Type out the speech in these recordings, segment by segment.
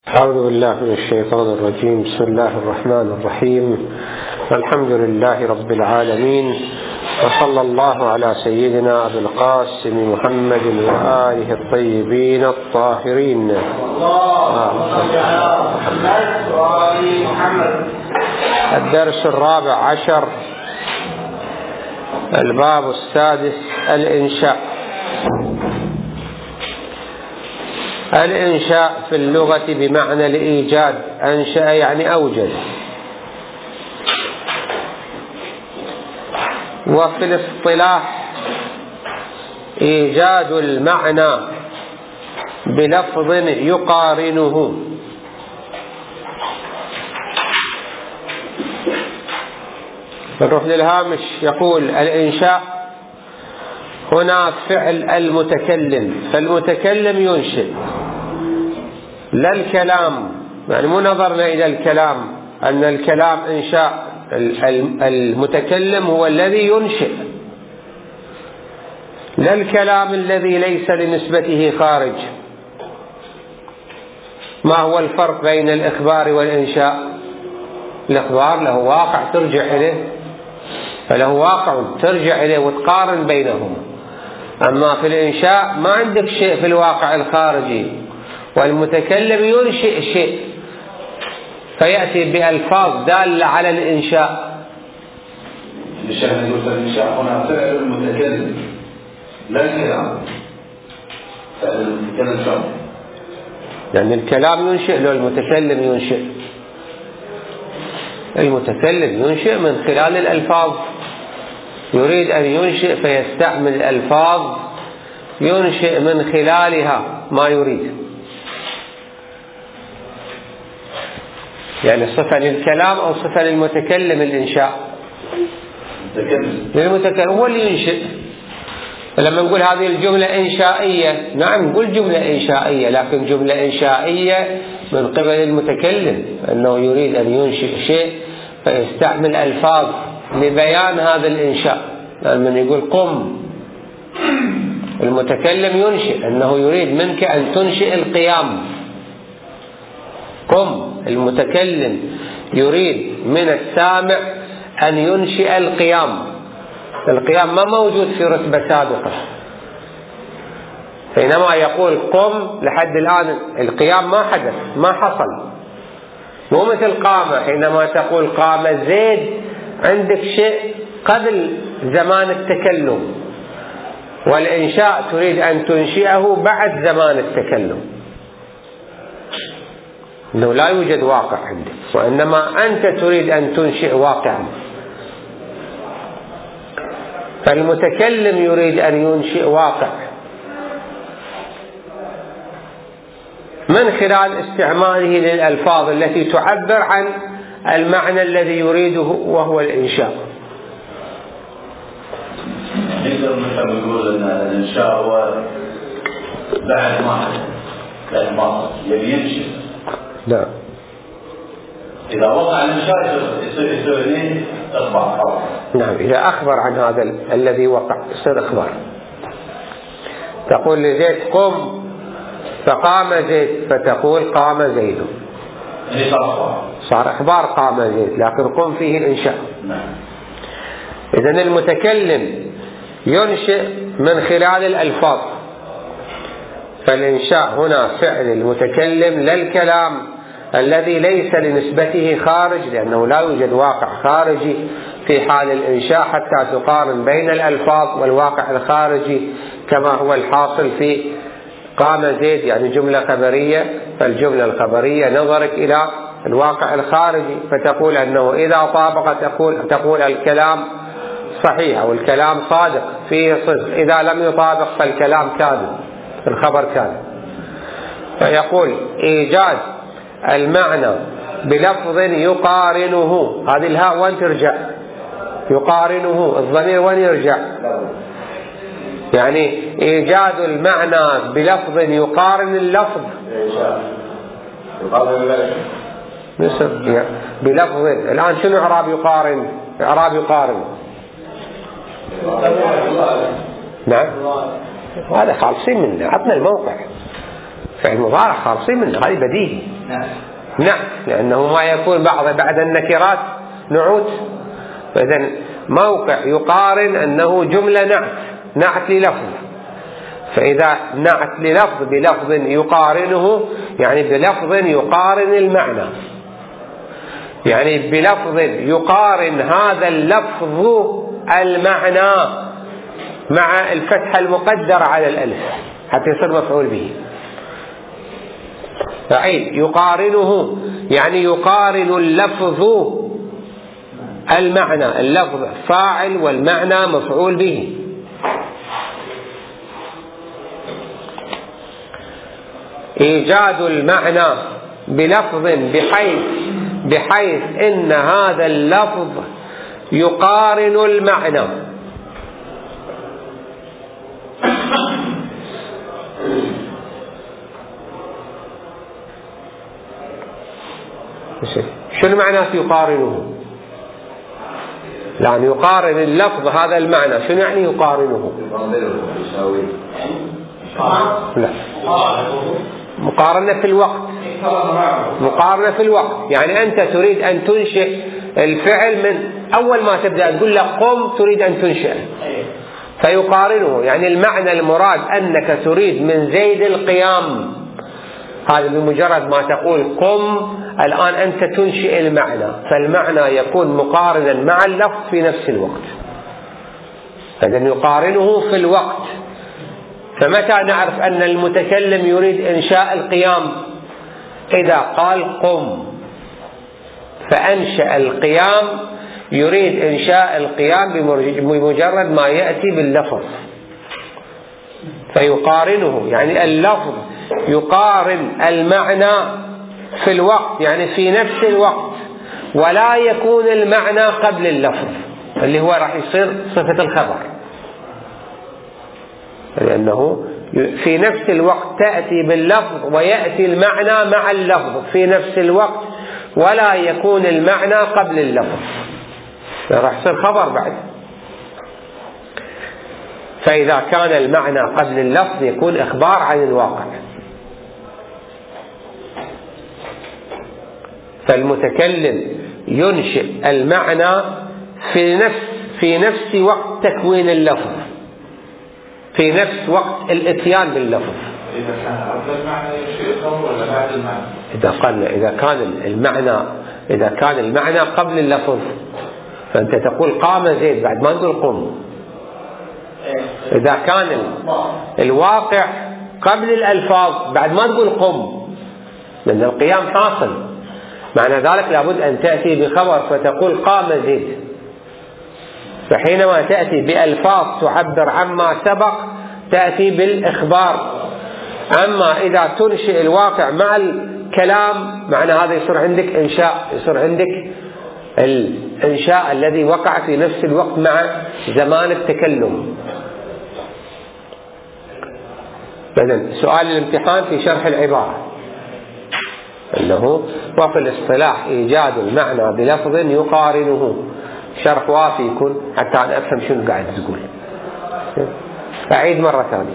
أعوذ بالله من الشيطان الرجيم. بسم الله الرحمن الرحيم. الحمد لله رب العالمين، وصلى الله على سيدنا أبي القاسم محمد وآله الطيبين الطاهرين. الدرس الرابع عشر، الباب السادس، الإنشاء. الإنشاء في اللغة بمعنى الإيجاد، أنشأ يعني أوجد. وفي الاصطلاح إيجاد المعنى بلفظ يقارنه. نروح للهامش. يقول الإنشاء هنا فعل المتكلم، فالمتكلم ينشئ، لا الكلام. يعني مو نظرنا إلى الكلام أن الكلام إنشاء، المتكلم هو الذي ينشئ، لا الكلام الذي ليس لنسبته خارج. ما هو الفرق بين الإخبار والإنشاء؟ الإخبار له واقع ترجع إليه، فله واقع ترجع إليه وتقارن بينهم. أما في الإنشاء ما عندك شيء في الواقع الخارجي، والمتكلم ينشئ شيء فيأتي بألفاظ دالة على الإنشاء. الإنشاء هنا فعل المتكلم لا الكلام. فعل المتكلم شرط، يعني الكلام ينشئ لو المتكلم ينشئ. المتكلم ينشئ من خلال الألفاظ، يريد أن ينشئ فيستعمل الألفاظ ينشئ من خلالها ما يريد. يعني صفة للكلام أو صفة للمتكلم الإنشاء؟ للمتكلم هو اللي ينشئ. فلما نقول هذه الجملة إنشائية، نعم نقول جملة إنشائية، لكن جملة إنشائية من قبل المتكلم، أنه يريد أن ينشئ شيء فيستعمل ألفاظ لبيان هذا الإنشاء. يعني من يقول قم، المتكلم ينشئ، أنه يريد منك أن تنشئ القيام. قم، المتكلم يريد من السامع أن ينشئ القيام. القيام ما موجود في رتبة سابقة، حينما يقول قم لحد الآن القيام ما حدث، ما حصل. مو مثل قام، حينما تقول قام زيد عندك شيء قبل زمان التكلم، والإنشاء تريد أن تنشئه بعد زمان التكلم، إنه لا يوجد واقع عندك، وإنما أنت تريد أن تنشئ واقعا. فالمتكلم يريد أن ينشئ واقع من خلال استعماله للألفاظ التي تعبر عن المعنى الذي يريده وهو الإنشاء. نقدر نقول أن الإنشاء هو بعد ما يبي ينشئ. نعم. إذا وقع الإنشاء يصير اثنين أربعة. نعم، إذا أخبر عن هذا الذي وقع يصير إخبار. تقول لزيد قم فقام زيد، فتقول قام زيد، صار إخبار قام زيد، لكن قم فيه الإنشاء. إذن المتكلم ينشئ من خلال الألفاظ، فالإنشاء هنا فعل المتكلم لا الكلام الذي ليس لنسبته خارج، لأنه لا يوجد واقع خارجي في حال الإنشاء حتى تقارن بين الألفاظ والواقع الخارجي، كما هو الحاصل في قام زيد، يعني جملة خبرية، فالجملة الخبرية نظرك إلى الواقع الخارجي، فتقول أنه إذا طابق تقول الكلام صحيح أو الكلام صادق فيه صدق، إذا لم يطابق فالكلام كاذب، الخبر كاذب. فيقول إيجاد المعنى بلفظ يقارنه. هذه الهاء وين ترجع؟ يقارنه، الضمير وين يرجع؟ يعني إيجاد المعنى بلفظ يقارن اللفظ، بلفظ. الآن شنو إعراب يقارن؟ إعراب يقارن، نعم هذا خالصين منه، عطنا الموقع. فعل مضارع خالصين منه، هذه بديهي. نعم، لأنه ما يكون بعد النكرات نعوت. فإذا موقع يقارن أنه جملة نعت للفظ، فإذا نعت للفظ بلفظ يقارنه يعني بلفظ يقارن المعنى، يعني بلفظ يقارن هذا اللفظ المعنى مع الفتحة المقدرة على الألف حتى يصير مفعول به. فعيد يقارنه يعني يقارن اللفظ المعنى، اللفظ فاعل والمعنى مفعول به. إيجاد المعنى بلفظ بحيث إن هذا اللفظ يقارن المعنى. شنو معنى يقارنه؟ يعني يقارن اللفظ هذا المعنى، شنو يعني يقارنه؟ لا، مقارنة في الوقت، مقارنة في الوقت. يعني أنت تريد أن تنشئ الفعل من أول ما تبدأ تقول له قم، تريد أن تنشئ فيقارنه، يعني المعنى المراد أنك تريد من زيد القيام، هذا بمجرد ما تقول قم الآن أنت تنشئ المعنى، فالمعنى يكون مقارنا مع اللفظ في نفس الوقت. فإذن يقارنه في الوقت. فمتى نعرف أن المتكلم يريد إنشاء القيام؟ إذا قال قم فأنشأ القيام، يريد إنشاء القيام بمجرد ما يأتي باللفظ، فيقارنه يعني اللفظ يقارن المعنى في الوقت، يعني في نفس الوقت، ولا يكون المعنى قبل اللفظ اللي هو راح يصير صفة الخبر، لأنه في نفس الوقت تأتي باللفظ ويأتي المعنى مع اللفظ في نفس الوقت، ولا يكون المعنى قبل اللفظ، راح يصير خبر بعد. فإذا كان المعنى قبل اللفظ يكون إخبار عن الواقع. فالمتكلم ينشئ المعنى في نفس وقت تكوين اللفظ، في نفس وقت الاتيان باللفظ. إذا كان قبل المعنى ينشئ الخبر ولا بعد المعنى؟ إذا كان المعنى قبل اللفظ، فأنت تقول قام زيد بعد ما تقول قم. إذا كان الواقع قبل الألفاظ بعد ما تقول قم، لأن القيام حاصل، معنى ذلك لابد أن تأتي بخبر فتقول قام زيد. فحينما تأتي بألفاظ تعبر عما سبق تأتي بالإخبار. أما إذا تنشئ الواقع مع الكلام، معنى هذا يصير عندك إنشاء، يصير عندك الإنشاء الذي وقع في نفس الوقت مع زمان التكلم. إذن سؤال الامتحان في شرح العبارة أنه وفي الاصطلاح إيجاد المعنى بلفظ يقارنه. شرح وافي يكون حتى أنا أفهم شنو قاعد تقول. أعيد مرة ثانية.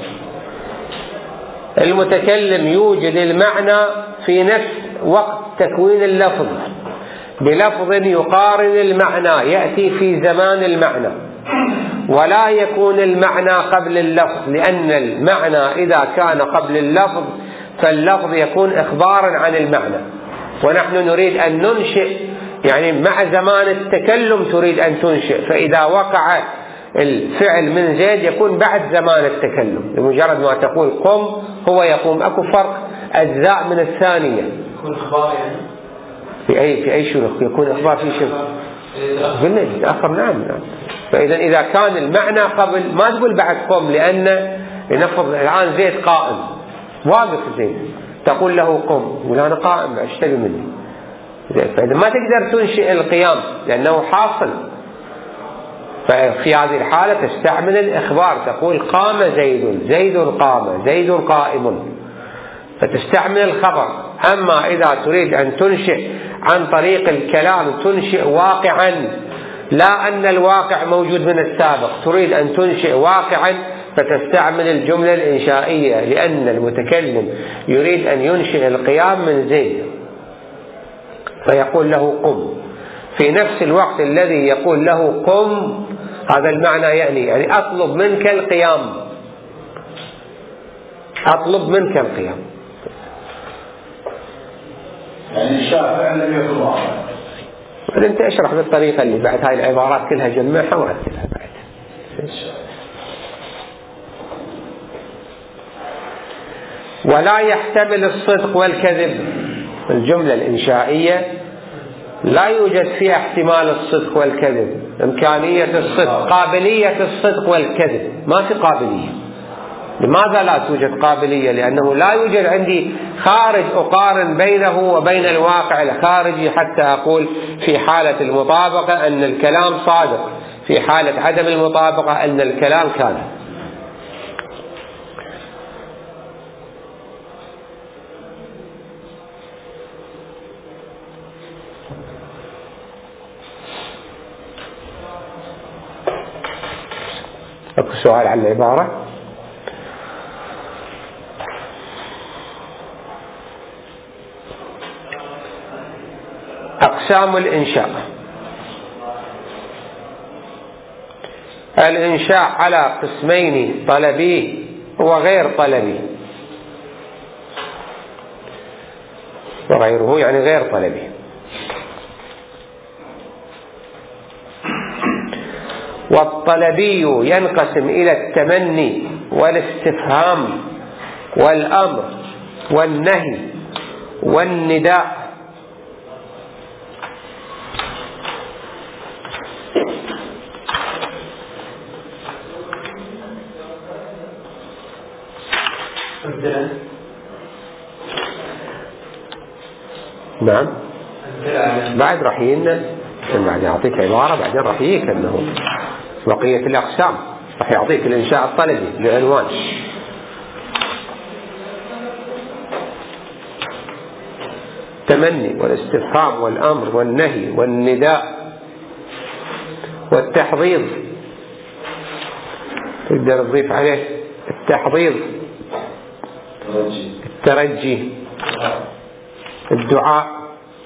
المتكلم يوجد المعنى في نفس وقت تكوين اللفظ بلفظ يقارن المعنى، يأتي في زمان المعنى، ولا يكون المعنى قبل اللفظ، لأن المعنى إذا كان قبل اللفظ فاللفظ يكون إخبارا عن المعنى، ونحن نريد أن ننشئ، يعني مع زمان التكلم تريد أن تنشئ. فإذا وقع الفعل من زيد يكون بعد زمان التكلم، بمجرد ما تقول قم هو يقوم. أكو فرق أجزاء من الثانية. يكون إخبار يعني في أي شنو يكون إخبار في شنو؟ قلنا آخر. نعم. فإذا إذا كان المعنى قبل ما تقول بعد قم، لأن لنفرض الآن زيد قائم واقف زيد، تقول له قم، يقول أنا قائم اشتري مني. فإذا ما تقدر تنشئ القيام لأنه حاصل، ففي هذه الحالة تستعمل الإخبار، تقول قام زيد، زيد قام، زيد قائم، فتستعمل الخبر. أما إذا تريد أن تنشئ عن طريق الكلام تنشئ واقعا، لا أن الواقع موجود من السابق، تريد أن تنشئ واقعا فتستعمل الجملة الإنشائية، لأن المتكلم يريد أن ينشئ القيام من زيد فيقول له قم. في نفس الوقت الذي يقول له قم هذا المعنى يعني أطلب منك القيام، أطلب منك القيام. يعني الشافع لم يكن واضح. أنت اشرح بالطريقة اللي بعد هاي العبارات كلها جمعها ورتلها بعد. ولا يحتمل الصدق والكذب. الجملة الإنشائية لا يوجد فيها احتمال الصدق والكذب، إمكانية الصدق، قابلية الصدق والكذب، ما في قابلية. لماذا لا توجد قابلية؟ لأنه لا يوجد عندي خارج أقارن بينه وبين الواقع الخارجي حتى أقول في حالة المطابقة أن الكلام صادق، في حالة عدم المطابقة أن الكلام كاذب. أكو سؤال عن العبارة؟ أقسام الإنشاء. الإنشاء على قسمين: طلبي وغير طلبي. وغيره يعني غير طلبي. والطلبي ينقسم إلى التمني والاستفهام والأمر والنهي والنداء. نعم بعد راح يجينا، بعد يعطيك عبارة بعدين راح يجيك أنه بقية الأقسام، راح يعطيك الإنشاء الطلبي لعنوان. التمني والاستفهام والأمر والنهي والنداء والتحضيض، تقدر تضيف عليه التحضيض، الترجي، الدعاء.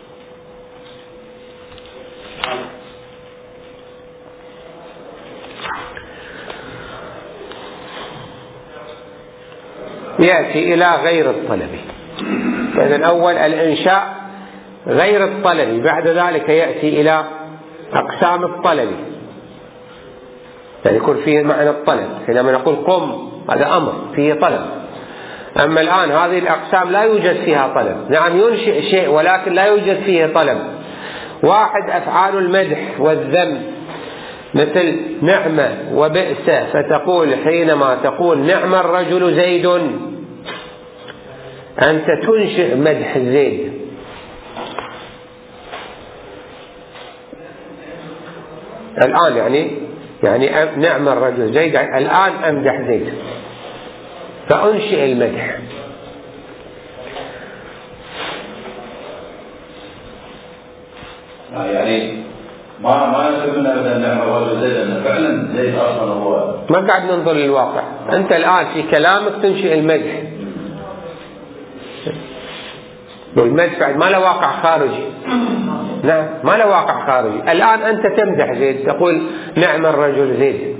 يأتي إلى غير الطلبي. فإذا الأول الإنشاء غير الطلبي، بعد ذلك يأتي إلى أقسام الطلبي، يعني يكون فيه معنى الطلب. حينما نقول قم هذا أمر فيه طلب. أما الآن هذه الأقسام لا يوجد فيها طلب، نعم ينشئ شيء ولكن لا يوجد فيه طلب. واحد أفعال المدح والذم مثل نعمة وبئس، فتقول حينما تقول نعم الرجل زيد أنت تنشئ مدح زيد. الآن يعني نعم الرجل زيد، الآن أمدح زيد فأنشئ المدح. يعني ما نفهمنا ابدا نعم الرجل زيد، أن فعلا زيد أصلا هو. ما قاعد ننظر للواقع، أنت الآن في كلامك تنشئ المدح، والمدح بعد ما له واقع خارجي. نعم ما له واقع خارجي. الآن أنت تمدح زيد، تقول نعم الرجل زيد.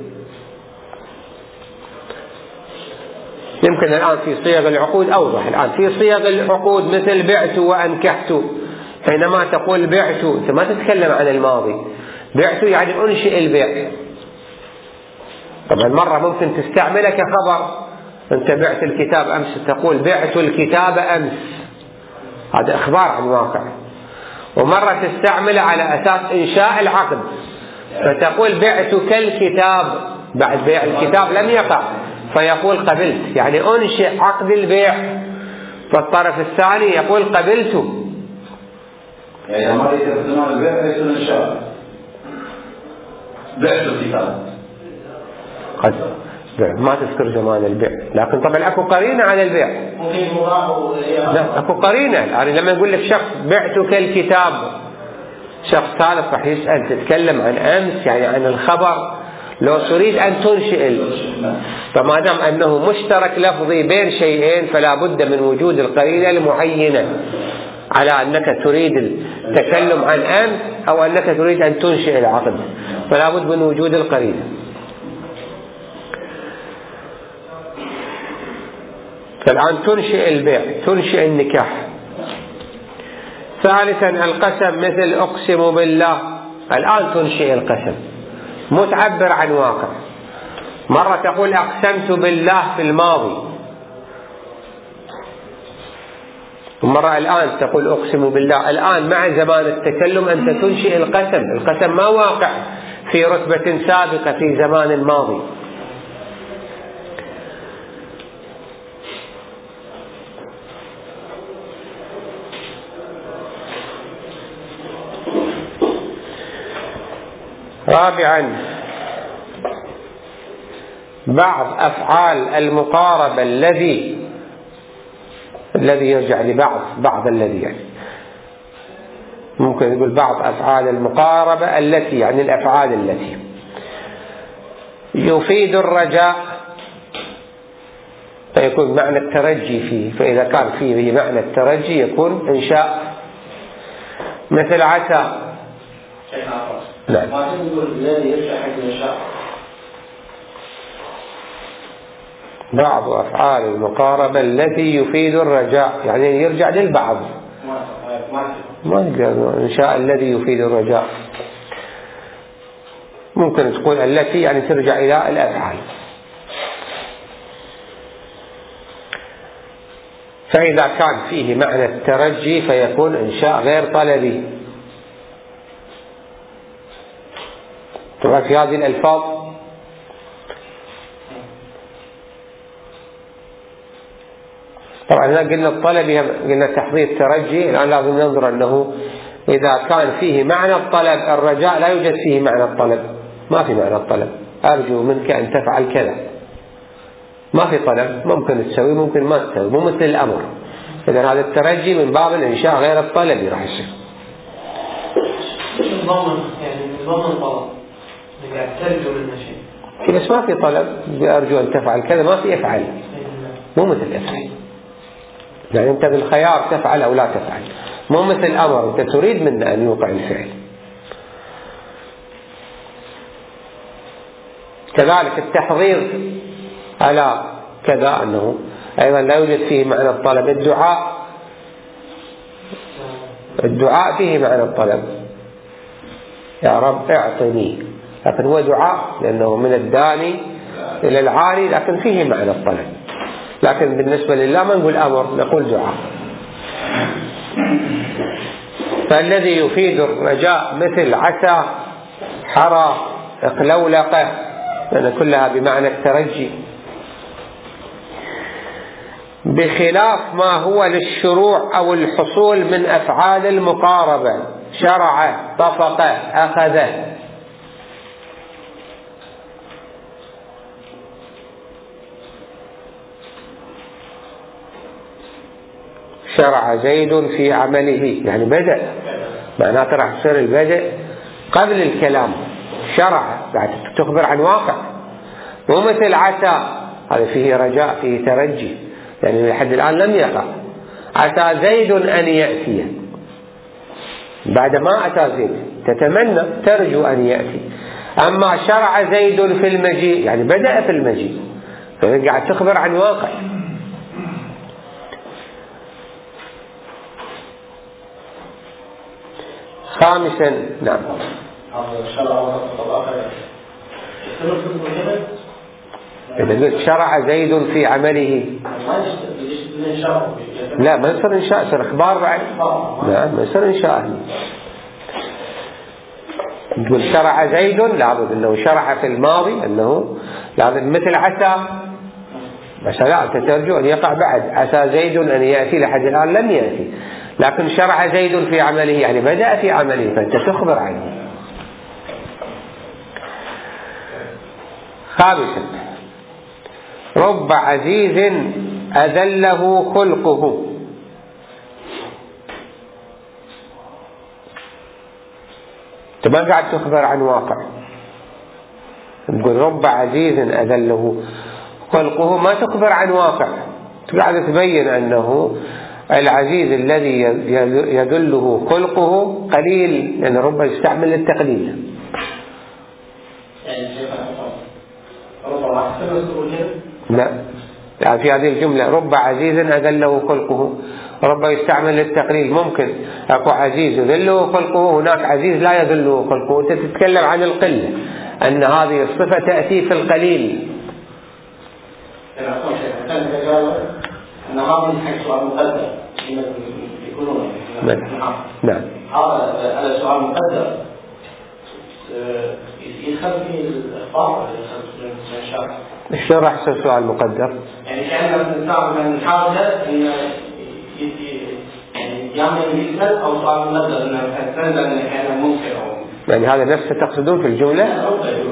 يمكن الآن في صيغ العقود أوضح. الآن في صيغ العقود مثل بعت وأنكحت، حينما تقول بعت أنت ما تتكلم عن الماضي، بعت يعني أنشئ البيع. طبعا مرة ممكن تستعمله كخبر، أنت بعت الكتاب أمس تقول بعت الكتاب أمس، هذا إخبار عن واقع. ومرة تستعمله على أساس إنشاء العقد، فتقول بعتك الكتاب، بعد بيع الكتاب لم يقع فيقول قبلت، يعني أنشئ عقد البيع. فالطرف الثاني يقول قبلت. يعني ما يترجمون البيع ليس الإنشاء، بعت الكتاب قد ما تذكر زمان البيع، لكن طبعا اكو قرينه على البيع. لا اكو قرينه. يعني لما يقول لك شخص بعتك الكتاب، شخص ثالث راح يسأل تتكلم عن أمس يعني عن الخبر، لو تريد أن تنشئ، فما دام أنه مشترك لفظي بين شيئين فلا بد من وجود القرينة المعينة على أنك تريد التكلم عن أن أو أنك تريد أن تنشئ العقد، فلا بد من وجود القرينة. فالآن تنشئ البيع، تنشئ النكاح. ثالثا القسم، مثل أقسم بالله، الآن تنشئ القسم، مو تعبر عن واقع. مرة تقول أقسمت بالله في الماضي، ومرة الآن تقول أقسم بالله. الآن مع زمان التكلم أنت تنشئ القسم، القسم ما واقع في رتبة سابقة في زمان الماضي. رابعا بعض أفعال المقاربة الذي يرجع لبعض الذي، يعني ممكن يقول بعض أفعال المقاربة التي، يعني الأفعال التي يفيد الرجاء فيكون معنى الترجي فيه، فإذا كان فيه معنى الترجي يكون إنشاء، مثل عسى. نعم. ما تقول الذي يرجع حق الإنشاء. بعض أفعال المقاربة التي يفيد الرجاء، يعني يرجع للبعض، ما يقدر إنشاء الذي يفيد الرجاء. ممكن تقول التي يعني ترجع إلى الأفعال. فإذا كان فيه معنى الترجي فيكون إنشاء غير طلبي. طبعا في هذه الألفاظ طبعا قلنا الطلبي، قلنا تحضير الترجي، الآن لازم ننظر أنه إذا كان فيه معنى الطلب الرجاء لا يوجد فيه معنى الطلب، ما في معنى الطلب، أرجو منك أن تفعل كذا، ما في طلب، ممكن تسوي ممكن ما تسوي، مو مثل الأمر. إذا هذا الترجي من باب الإنشاء غير الطلبي راح يصير. نظام طلب يعني ترجو لنا شيء، بس ما في طلب، أرجو أن تفعل كذا، ما في افعل، مو مثل افعل. يعني أنت بالخيار تفعل أو لا تفعل، مو مثل الأمر، أنت تريد منه أن يوقع الفعل. كذلك التحضير على كذا أنه أيضا لا يوجد فيه معنى الطلب. الدعاء فيه معنى الطلب، يا رب اعطني، لكن هو دعاء لأنه من الداني إلى العالي، لكن فيه معنى الطلب. لكن بالنسبة لله ما نقول أمر، نقول دعاء. فالذي يفيد الرجاء مثل عسى، حرى، اقلولقة، لأن كلها بمعنى الترجي، بخلاف ما هو للشروع أو الحصول من أفعال المقاربة، شرع، طفق، أخذ. شرع زيد في عمله، يعني بدأ، معناته راح تصير البدء قبل الكلام. شرع بعد تخبر عن واقع، مو مثل عسى، هذا فيه رجاء، فيه ترجي، يعني لحد الآن لم يقع. عسى زيد أن يأتي، بعد ما أتى زيد تتمنى، ترجو أن يأتي. أما شرع زيد في المجيء، يعني بدأ في المجيء، فقاعد تخبر عن واقع. خامسا نعم، إذا قلت شرع زيد في عمله، لا ما يصير إنشاء، يصير إخبار بعد. لا ما يصير إنشاء. تقول شرع زيد، لابد أنه شرع في الماضي، أنه لازم مثل عسى، بس لا أنت ترجو أن يقع بعد. عسى زيد أن يأتي، لحد الآن لم يأتي، لكن شرع زيد في عمله يعني بدأ في عمله، فأنت تخبر عنه. خامسا رب عزيز أذله خلقه، أنت ما قاعد تخبر عن واقع، تقول رب عزيز أذله خلقه ما تخبر عن واقع، قاعد تبين أنه العزيز الذي يدله خلقه قليل، لأن رب يستعمل للتقليل. لا، يعني في هذه الجملة رب عزيز أذله خلقه، رب يستعمل للتقليل. ممكن أكو عزيز يذله خلقه، هناك عزيز لا يذله خلقه. أنت تتكلم عن القلة، أن هذه الصفة تأتي في القليل. أن هذا حيث سؤال مقدر يكونون. نعم. هذا سؤال مقدر يدخل فيه الإخبار ولا يدخل في الإنشاء؟ شلون راح يصير سؤال مقدر؟ يعني كأن الإنسان من حاجة إن يعمل يسأل أو سؤال مقدر إنه تنزل إنه كان ممكن أو يعني هذا نفسه تقصدون في الجملة؟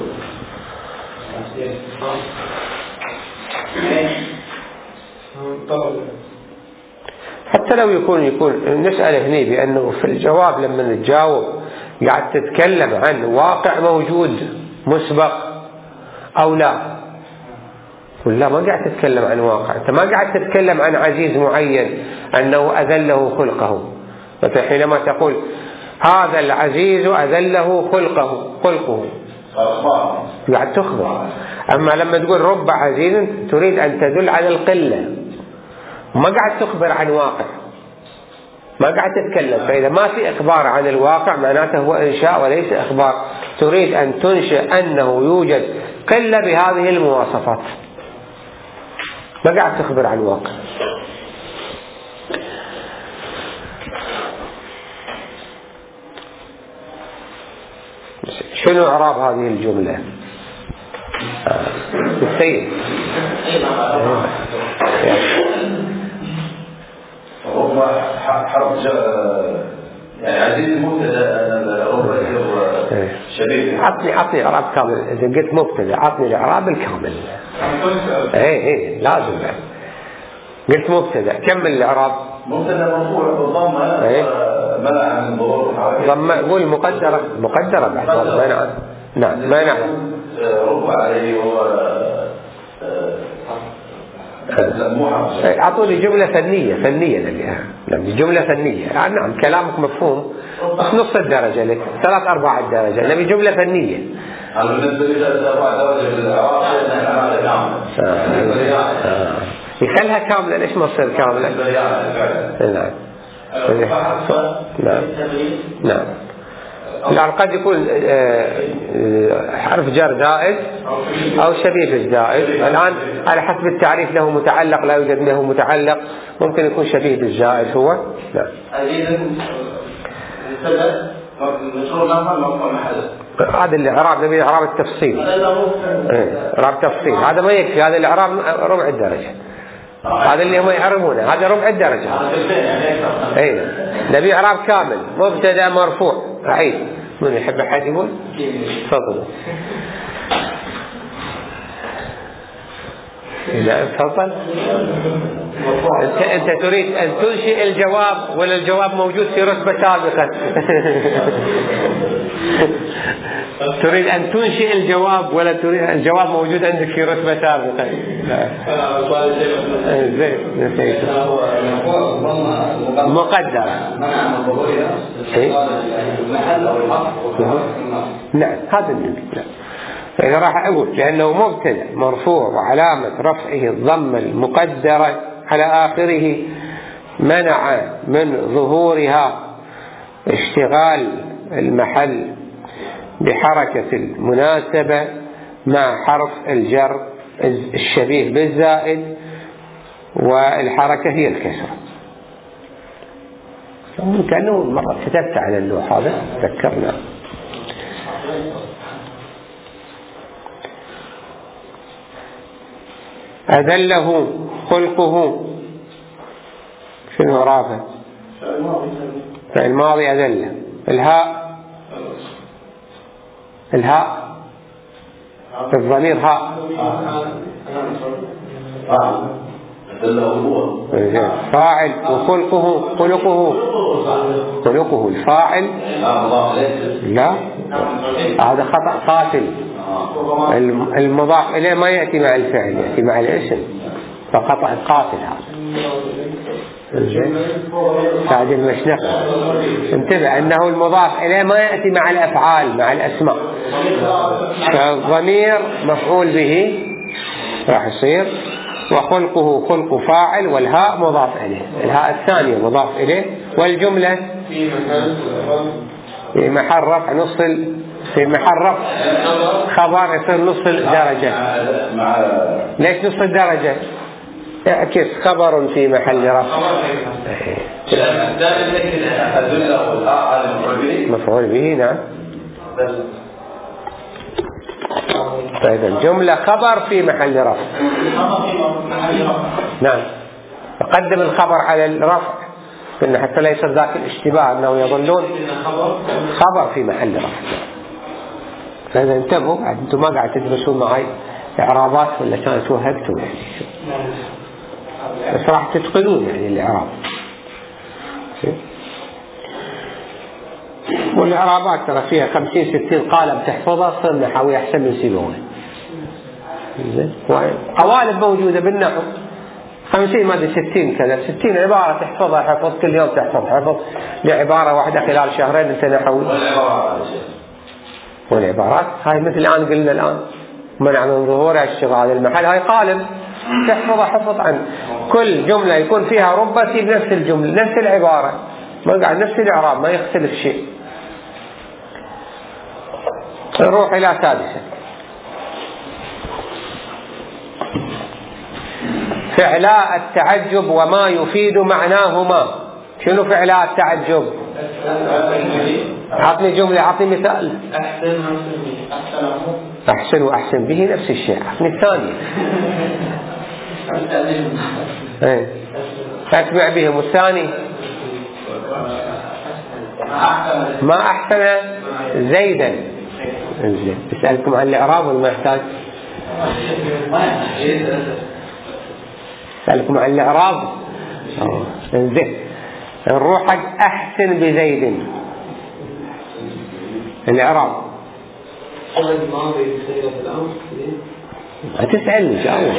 حتى لو يكون نسأل هني بأنه في الجواب لما نتجاوب قاعد تتكلم عن واقع موجود مسبق أو لا، ولا ما قاعد تتكلم عن واقع. أنت ما قاعد تتكلم عن عزيز معين أنه أذله خلقه. مثلا حينما تقول هذا العزيز أذله خلقه قاعد تخبر. أما لما تقول رب عزيز تريد أن تدل على القلة، ما قاعد تخبر عن واقع، ما قاعد تتكلم. فإذا ما في إخبار عن الواقع معناته هو إنشاء وليس إخبار. تريد أن تنشئ أنه يوجد قلة بهذه المواصفات، ما قاعد تخبر عن واقع. شنو إعراب هذه الجملة؟ السيد رب حرف يعني عزيز مبتدا، رب شبيه. عطني إعراب كامل. إذا قلت مبتدا عطني الإعراب الكامل. إيه لازم. قلت مبتدا كمل الإعراب. مبتدا مرفوع بالضمة منع من ظهور الحركة. ضمة قول مقدرة بعد منع. نعم منع. رب عليه هو أعطوني جملة فنية نبيها. جملة فنية. نعم كلامك مفهوم بس نص الدرجة لك 3/4 الدرجة. نبي جملة فنية. بالنسبة لي 3/4 درجة بالعراق يخلها كاملة. ليش ما تصير كاملة؟ نعم. يعني قد يكون حرف جر زائد أو شبيه بالزائد. الآن على حسب التعريف له متعلق لا يوجد له متعلق، ممكن يكون شبيه بالزائد هو. نعم. هذا الإعراب نبي إعراب التفصيل. إعراب تفصيل هذا ما يكفي. هذا الإعراب ربع الدرجة. هذا اللي هم يعرفونه هذا ربع الدرجة. أي نبي إعراب كامل. مبتدأ مرفوع. عيد من يحب أحد يقول؟ تفضل. لا تفضل. أنت تريد أن تنشئ الجواب ولا الجواب موجود في رتبة سابقة؟ تريد أن تنشئ الجواب ولا تريد الجواب موجود عندك في رتبة سابقة؟ زين مقدر. نعم هذا النبي. فإذا راح أقول لأنه مبتدأ مرفوع وعلامة رفعه الضمة المقدرة على آخره منع من ظهورها اشتغال المحل بحركة المناسبة مع حرف الجر الشبيه بالزائد، والحركة هي الكسرة. كأنه مرة كتبت على اللوح هذا ذكرنا. أذله خلقه شنو رافع؟ فعل ماضي أذله. الهاء الضمير هاء فاعل وخلقه الفاعل. لا هذا خطأ قاتل. المضاف إليه ما يأتي مع الفعل، يأتي مع الاسم، فقطع القاتل هذا. سعد المشنقي انتبه أنه المضاف إليه ما يأتي مع الأفعال، مع الأسماء، فالضمير مفعول به راح يصير، وخلقه خلق فاعل، والهاء مضاف إليه، الهاء الثانية مضاف إليه، والجملة في محل رفع نصل، في محل رفع خبر يصير نص الدرجة. ليش نص الدرجة؟ اعكس خبر في محل رفع مفعول به. نعم. طيب الجملة خبر في محل رفع. نعم. فقدم الخبر على الرفع قلنا حتى لا يصير ذاك الاشتباه أنه يظنون خبر في محل رفع. فإذا انتبهوا، أنتم ما قاعد تدرسون معي إعرابات ولا كانت توهقتوا يعني، بس راح تتقنون يعني الإعراب. والإعرابات ترى فيها 50-60 قالب تحفظها صار نحوي أحسن من سيبويه. قوالب موجودة بالنحو 50 ما أدري 60 كذا، 60 عبارة تحفظها حفظ، كل يوم تحفظ حفظ لعبارة واحدة خلال شهرين أنت نحوي. والعبارات هاي مثل الآن قلنا الآن منع من ظهورها اشتغال المحل، هاي قالب تحفظها حفظ عن كل جملة يكون فيها ربتي بنفس الجملة نفس العبارة، ما قاعد نفس الإعراب ما يختلف شيء. نروح إلى سادسة، فعلاء التعجب وما يفيد معناهما. شنو فعلاء التعجب؟ أعطني جملة، أعطني مثال. أحسن وأحسن به نفس الشيء. أعطني الثاني. أتبع بهم الثاني. ما أحسن زيدا. أسألكم عن الإعراب ولا ما يحتاج؟ أسألكم عن الإعراب. زين نروح حق أحسن بزيد. الإعراب هتسألني جاوب.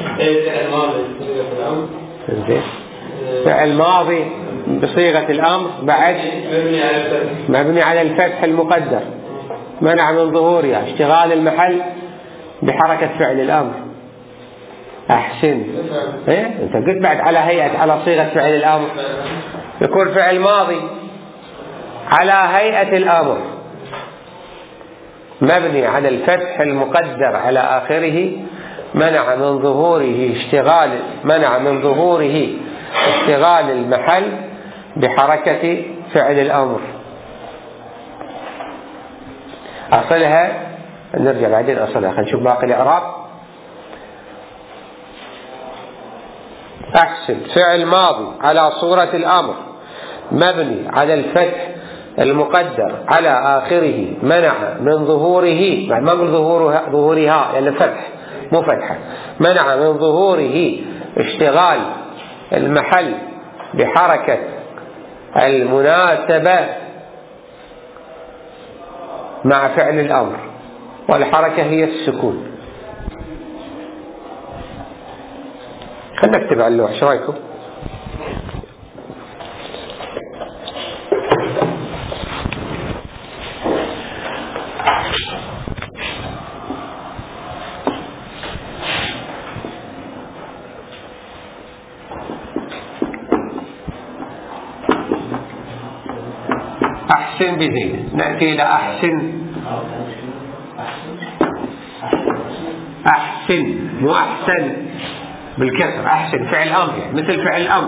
فعل ماضي بصيغة الأمر بعد مبني على الفتح المقدر منع من ظهورها اشتغال المحل بحركة فعل الأمر. أحسن أنت قلت بعد على هيئة، على صيغة فعل الأمر يكون فعل ماضي على هيئة الأمر مبني على الفتح المقدر على آخره منع من ظهوره اشتغال المحل بحركة فعل الأمر. أصلها نرجع بعدين أصلها، خلينا نشوف باقي الإعراب. أحسن فعل ماضي على صورة الأمر مبني على الفتح المقدر على آخره منع من ظهوره، ما نقول ظهورها لأن فتح مو فتحة، منع من ظهوره اشتغال المحل بحركة المناسبة مع فعل الأمر، والحركة هي السكون. خلنا نكتب على اللوح، شو رايكم؟ أحسن بزيد. نأتي إلى أحسن مو أحسن بالكسر، أحسن فعل أمر يعني مثل فعل الأمر.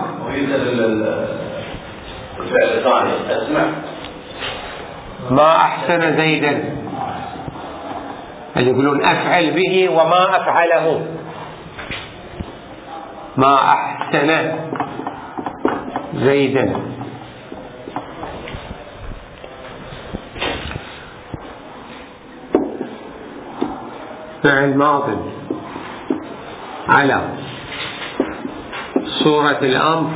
ما أحسن زيدا اللي يقولون أفعل به وما أفعله. ما أحسن زيدا فعل ماض على صورة الأمر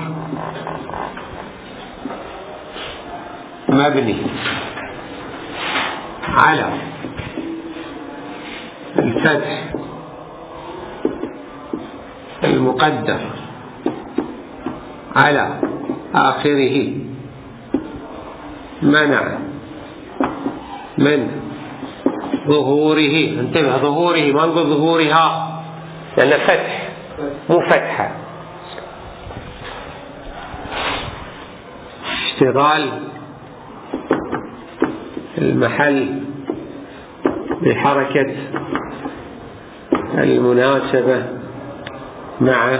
مبني على الفتح المقدر على آخره منع من ظهوره. انتبه، ظهوره، ما نقول ظهورها لأن فتح مو فتحة. اشتغال المحل بحركة المناسبة مع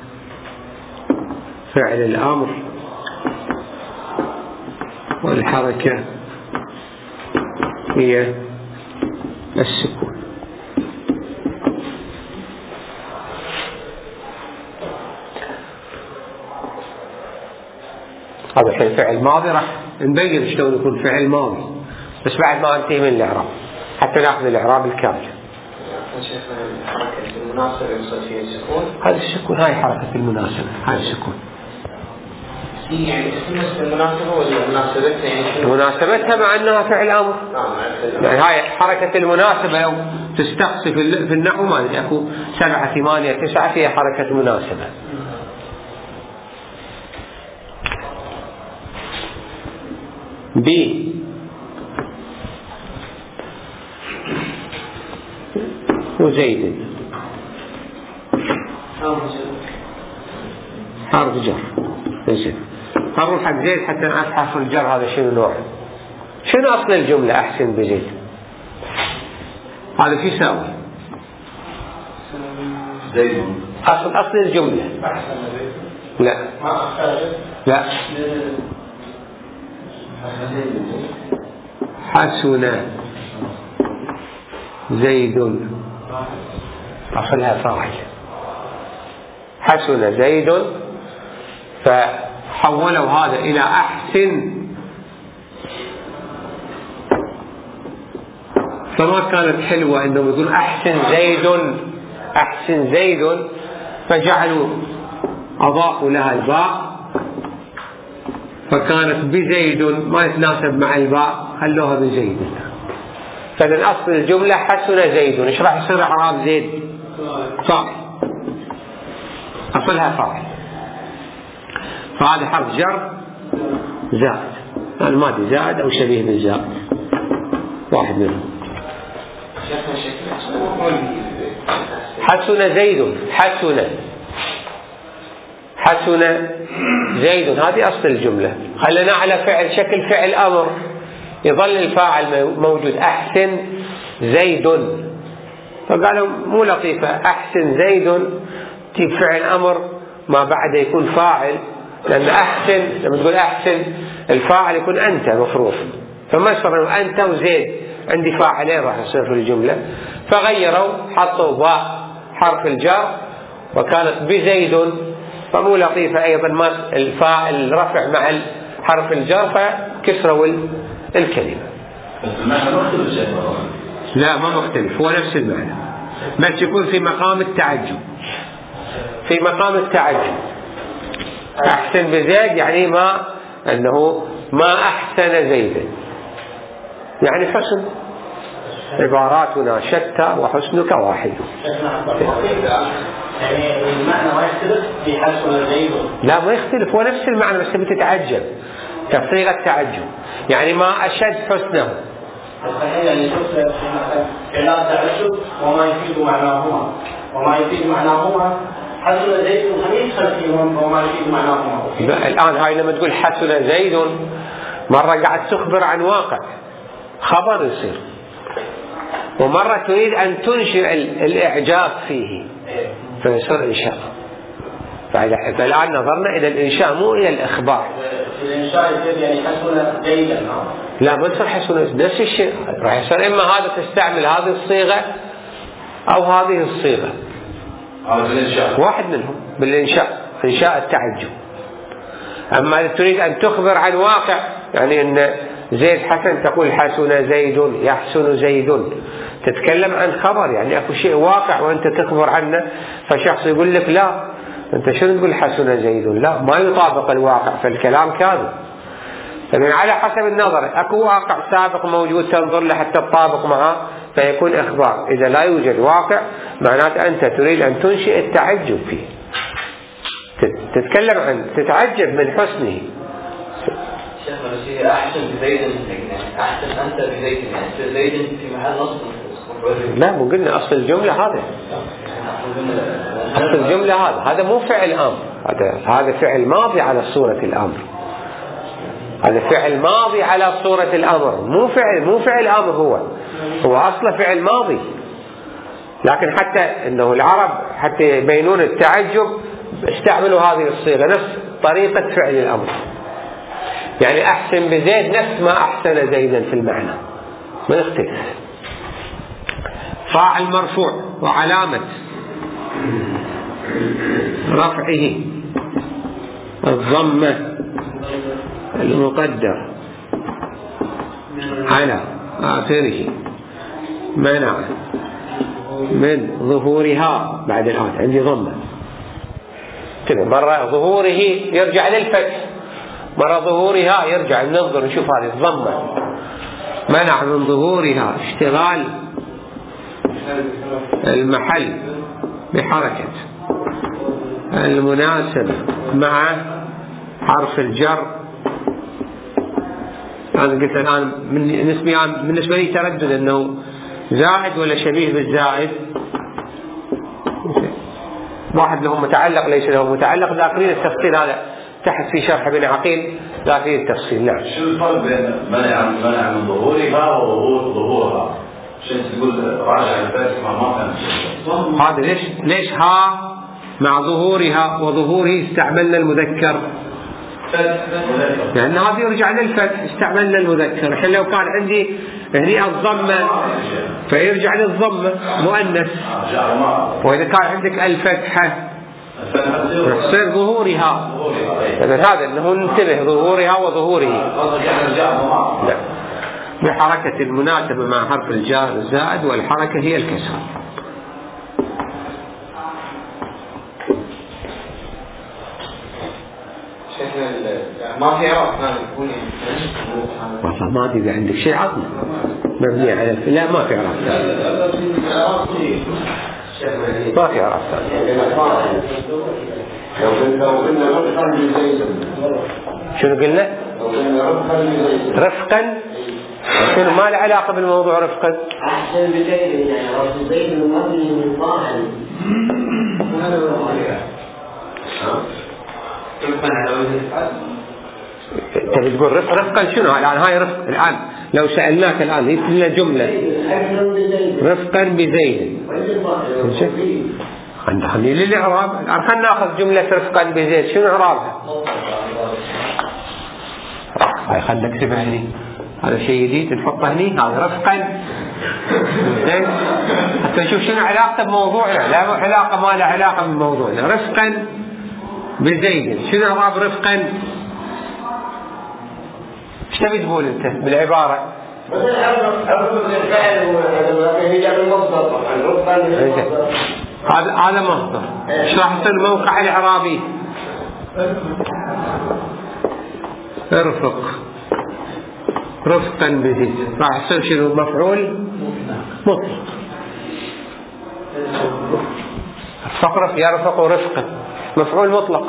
فعل الأمر، والحركة هي السكون. هذا الحين فعل ماضي، راح نبين شلون يكون فعل ماضي بس بعد ما انتهي من الإعراب حتى ناخذ الإعراب الكامل. حركة المناسبة يوصل فيها السكون. هذا السكون، هاي حركة المناسبة، هاي السكون. يعني اسم المناسبة ولا مناسبتها؟ يعني مناسبتها مع أنها فعل أمر. يعني هاي حركة المناسبة لو تستقصي في النحو ما ندري أكو 7 8 9 فيها حركة مناسبة. ب وزيد حرف جر. زين، نروح حق زيد حتى نعرف حرف الجر هذا شنو نوعه. شنو أصل الجملة أحسن بزيد؟ هذا شو يساوي؟ أصل الجملة لا لا حسن زيد، أصلها فاعل. حسن زيد فحولوا هذا إلى أحسن، فما كانت حلوة إنهم يقول أحسن زيد أحسن زيد، فجعلوا أضافوا لها الباء فكانت بزيد ما يتناسب مع الباء، خلوها بزيد. فمن أصل الجملة حسن زيد. إيش راح يصير إعراب زيد؟ فاعل، أصلها فاعل. فهذا حرف جر زائد، الماضي زائد أو شبيه بالزائد، واحد منهم. حسن زيد، حسن زيد، هذه أصل الجملة. خلنا على فعل شكل فعل أمر، يظل الفاعل موجود أحسن زيد، فقالوا مو لطيفة أحسن زيد تجيب فعل أمر ما بعد يكون فاعل، لأن أحسن لما تقول أحسن الفاعل يكون أنت مفروض، فما يصير أنت وزيد عندي فاعلين راح يصير في الجملة، فغيروا حطوا باء حرف الجر وكانت بزيد، فمو لطيفة أيضا ما الفاعل رفع مع حرف الجر فكسروا الكلمة. المعنى مختلف؟ لا ما مختلف، هو نفس المعنى بس يكون في مقام التعجب. في مقام التعجب أحسن بزيد يعني ما أنه ما أحسن زيد، يعني حسن، عباراتنا شتى وحسنك واحد. يعني المعنى ما يختلف في حسن زيد؟ لا ما يختلف، هو نفس المعنى بس بتتعجب تصيغة تعجب، يعني ما أشد حسنه. يعني شوف إعلان تعجب وما يفيد معناهما، وما يفيد معناهما حسن زيد يدخل فيهم وما يفيد معناهما. الآن هاي لما تقول حسن زيد مرة قاعد تخبر عن واقع خبر يصير، ومرة تريد أن تنشئ الإعجاب فيه فيصير إنشاء. فالآن نظرنا إلى الإنشاء مو إلى الإخبار. الإنشاء يصير يعني حسن زيدا؟ لا ما يصير حسن نفس الشيء، راح يصير إما هذا تستعمل هذه الصيغة أو هذه الصيغة، واحد منهم بالإنشاء، إنشاء التعجب. أما إذا تريد أن تخبر عن واقع يعني أن زيد حسن تقول حسن زيد يحسن زيد، تتكلم عن خبر يعني أكو شيء واقع وأنت تخبر عنه، فشخص يقول لك لا أنت شنو تقول حسن زيد، لا ما يطابق الواقع، فالكلام كاذب. فمن على حسب النظر، أكو واقع سابق موجود تنظر له حتى تطابق معه فيكون إخبار. إذا لا يوجد واقع معناته أنت تريد أن تنشئ التعجب فيه، تتكلم عن تتعجب من حسنه. شيخ أحسن بزيد، أحسن أنت بزيد، يعني زيد في محل نصب. لا مو قلنا أصل الجملة هذا، أصل الجملة هذا مو فعل أمر، هذا فعل ماضي على صورة الأمر، هذا فعل ماضي على صورة الأمر، مو فعل أمر، هو أصله فعل ماضي. لكن حتى إنه العرب حتى يبينون التعجب استعملوا هذه الصيغة نفس طريقة فعل الأمر. يعني أحسن بزيد نفس ما أحسن زيدا في المعنى، ما يختلف. فاعل مرفوع وعلامة رفعه الضمة المقدر على آخره منع من ظهورها. بعد الآن عندي ضمة كده، مرة ظهوره يرجع للفتح، مرة ظهورها يرجع، ننظر نشوف هذه الضمة منع من ظهورها اشتغال المحل بحركة المناسبة مع حرف الجر. أنا قلت الآن بالنسبة لي تردد أنه زائد ولا شبيه بالزائد، واحد له متعلق ليس له متعلق، ذاكرين التفصيل هذا تحت في شرح ابن عقيل، ذاكرين التفصيل. نعم. شو الفرق بين منع من ظهورها وظهورها؟ شو تقول راجع الفاتح ما فهمت هذا ليش ها مع ظهورها وظهوره استعملنا المذكر؟ لأن هذا يرجع للفتح، استعملنا المذكر. الحين لو كان عندي هني الضمة فيرجع للضمة مؤنث، وإذا كان عندك الفتحة يصير ظهورها. هذا أنه ننتبه ظهورها وظهوره بحركة المناسبة مع حرف الجار الزائد، والحركة هي الكسر. ما في عراق والله ما أدري عندك شيء عظم مبني على لا ما في عراق، ما في عراق. شنو قلنا؟ رفقا، شنو ما له علاقة بالموضوع رفقا؟ أحسن بزيد، يعني رفق زيد المبني من فاعل. انت بتقول رفقا شنو الان؟ هاي رفق الان لو سألناك الان هي لنا جملة رفقا بزيد، خلي للإعراب الان، خلينا ناخذ جملة رفقا بزيد شنو إعرابها؟ هاي خلينا نكتبها هني، هذا شيء جديد نحطه هني، هذا رفقا زين حتى نشوف شنو علاقته بموضوعنا. لا علاقة ما له علاقة بموضوعنا. رفقا بزيد شنو إعراب رفقا؟ ايش تبي تقول انت بالعبارة؟ هذا مصدر. ايش راح يصير الموقع الاعرابي؟ ارفق رفقا بزيد، راح يصير شنو؟ مفعول مطلق. فقرف يرفق رفقا مفعول مطلق.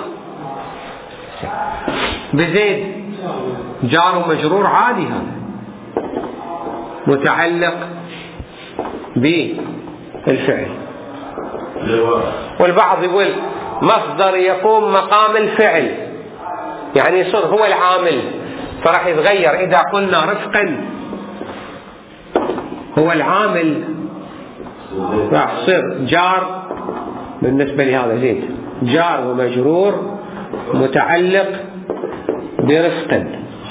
بزيد جار ومجرور عادي، هذا متعلق بالفعل. والبعض يقول مصدر يقوم مقام الفعل، يعني يصير هو العامل، فراح يتغير. إذا قلنا رفقا هو العامل راح يصير جار بالنسبة لهذا زيد، جار ومجرور متعلق برفقا.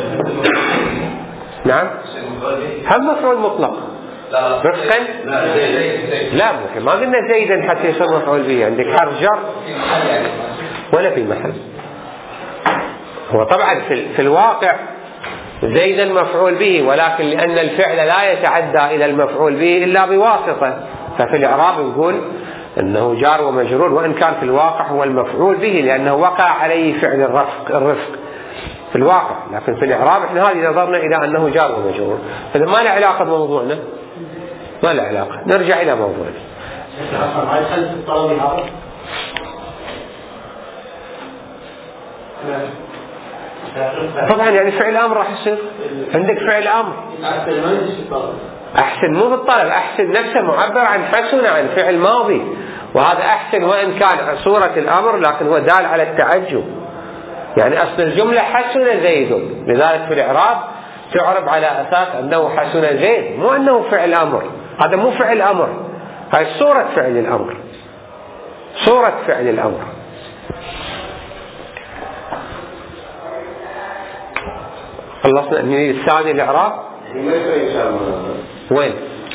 نعم هم مفعول مطلق. رفقا لا ما قلنا زيدا حتى يصير مفعول به، عندك حرف جر ولا في محل. هو طبعا في الواقع زيدا مفعول به، ولكن لأن الفعل لا يتعدى إلى المفعول به إلا بواسطة، ففي الإعراب نقول أنه جار ومجرور، وإن كان في الواقع هو المفعول به لأنه وقع عليه فعل الرفق في الواقع، لكن في الإعراب احنا هذه نظرنا إلى أنه جار ومجرور، فإذا ما له علاقة بموضوعنا ما له علاقة. نرجع إلى موضوعنا. ما يخلف الطلب هذا؟ طبعا يعني فعل أمر راح يصير عندك فعل أمر. أحسن مو بالطلب، أحسن نفسه معبر عن حسن، عن فعل ماضي، وهذا أحسن وإن كان صورة الأمر لكن هو دال على التعجب. يعني أصل الجملة حسن زيد، لذلك في الإعراب تعرب على أساس أنه حسن زيد، مو أنه فعل أمر. هذا مو فعل أمر، هاي صورة فعل الأمر، صورة فعل الأمر. خلصنا من الثاني الإعراب. وين؟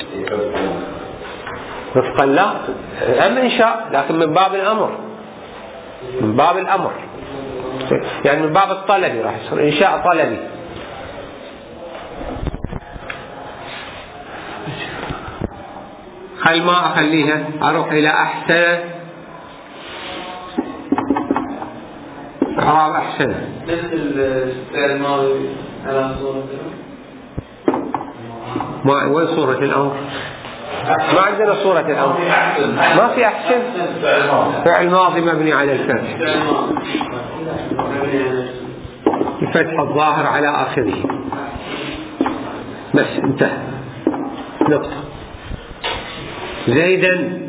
وفقا لا أم إنشاء، لكن من باب الأمر، من باب الأمر، يعني من باب الطلبي راح يصير إنشاء طلبي. خل ما أخليها، أروح إلى أحسن. إعراب أحسن مثل الفعل الماضي على صورة وين صورة الأمر؟ ما عندنا صورة الأمر، ما في أحسن. فعل ماضي مبني على الفتح، الفتح الظاهر على آخره، بس انتهى، نقطة. زيدا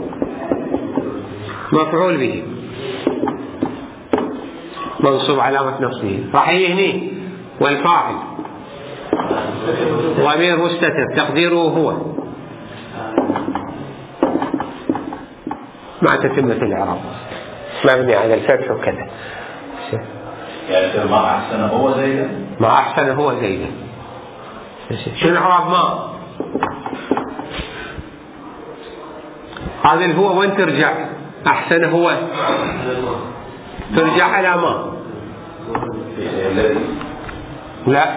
مفعول به منصوب علامة نصبه، راح يهني، والفاعل ضمير مستتر تقديره هو مع تتمة الإعراب مبني على الفتح وكذا. يعني ما أحسن هو زيدا، ما أحسن هو زيدا. شنو إعراب ما؟ هذا الهو وين ترجع؟ أحسن هو ترجع على ما؟ لا،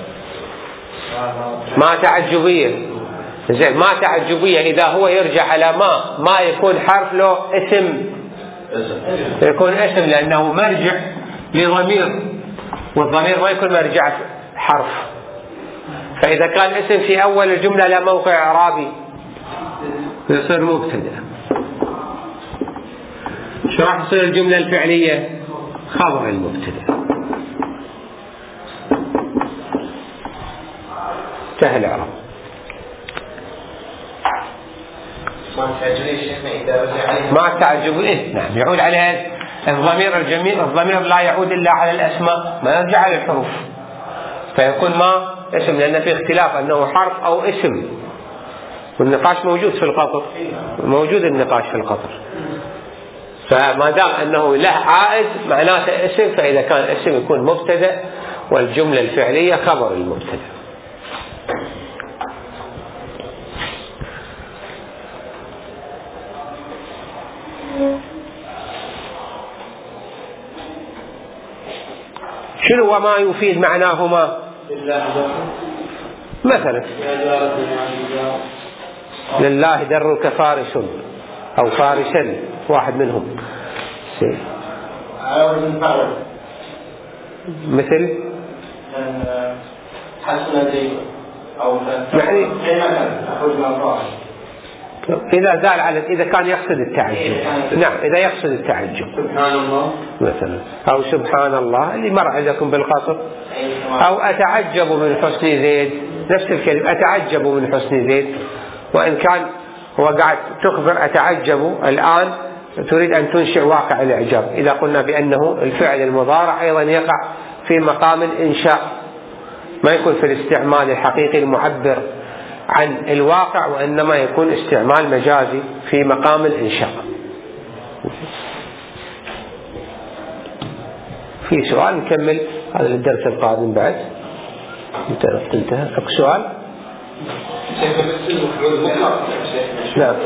ما تعجبية. زين، ما تعجبية إذا هو يرجع على ما يكون حرف له اسم، يكون اسم لأنه مرجع لضمير، والضمير ما يكون مرجع حرف. فإذا كان اسم في أول الجملة لا موقع إعرابي يصير مبتدأ. شو راح تصير الجملة الفعلية؟ خبر المبتدأ. سهل إعراب. ما تعجب إيه؟ نعم، يعود عليها الضمير الجميل. الضمير لا يعود إلا على الأسماء، ما يرجع على الحروف، فيكون ما اسم، لأن في اختلاف أنه حرف أو اسم، والنقاش موجود في القطر، موجود النقاش في القطر. فما دام أنه له عائد معناته اسم، فإذا كان اسم يكون مبتدأ، والجملة الفعلية خبر المبتدأ. شنو وما يفيد معناهما؟ مثلا لله درك فارس أو فارسا، واحد منهم. مثل حسن زيد أو يعني إذا دال على، إذا كان يقصد التعجب. نعم، إذا يقصد التعجب سبحان الله مثلا، أو سبحان الله اللي مر عندكم بالقصر، أو أتعجب من حسن زيد، نفس الكلمة أتعجب من حسن زيد، وإن كان هو قاعد تخبر أتعجب الآن تريد أن تنشئ واقع الإعجاب. إذا قلنا بأنه الفعل المضارع أيضا يقع في مقام الإنشاء، ما يكون في الاستعمال الحقيقي المعبر عن الواقع، وإنما يكون استعمال مجازي في مقام الإنشاء. في سؤال نكمل هذا الدرس القادم بعد. انتهى سؤال؟ نعم،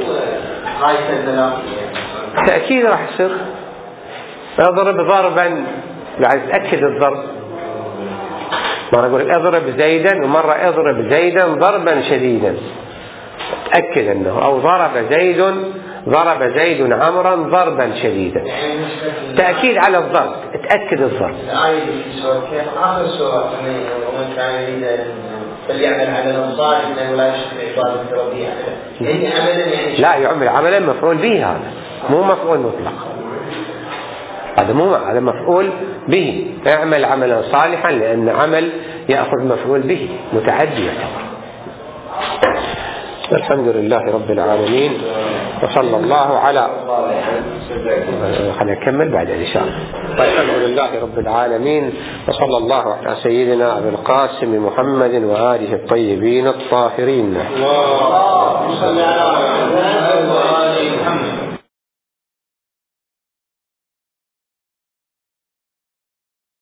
تأكيد راح يصير. اضرب ضربا، قاعد تأكد الضرب. مرة أقول اضرب زيدا، ومرة اضرب زيدا ضربا شديدا، تأكد أنه، أو ضرب زيد عمرا ضربا شديدا، تأكيد على الضرب، تأكد الضرب. فليعمل عملا صالحا ولا يشرك بعبادة ربه أحدا. يعني عملا يعني لا، يعمل عملا مفعول به، هذا مو مفعول مطلق، هذا مو هذا مفعول به. اعمل عملا صالحا لأن عمل يأخذ مفعول به متعدي يعتبر. الحمد لله رب العالمين، وصلى الله على خلينا نكمل بعد إن شاء الله. الحمد لله رب العالمين، وصلى الله على سيدنا أبي القاسم محمد وآله الطيبين الطاهرين.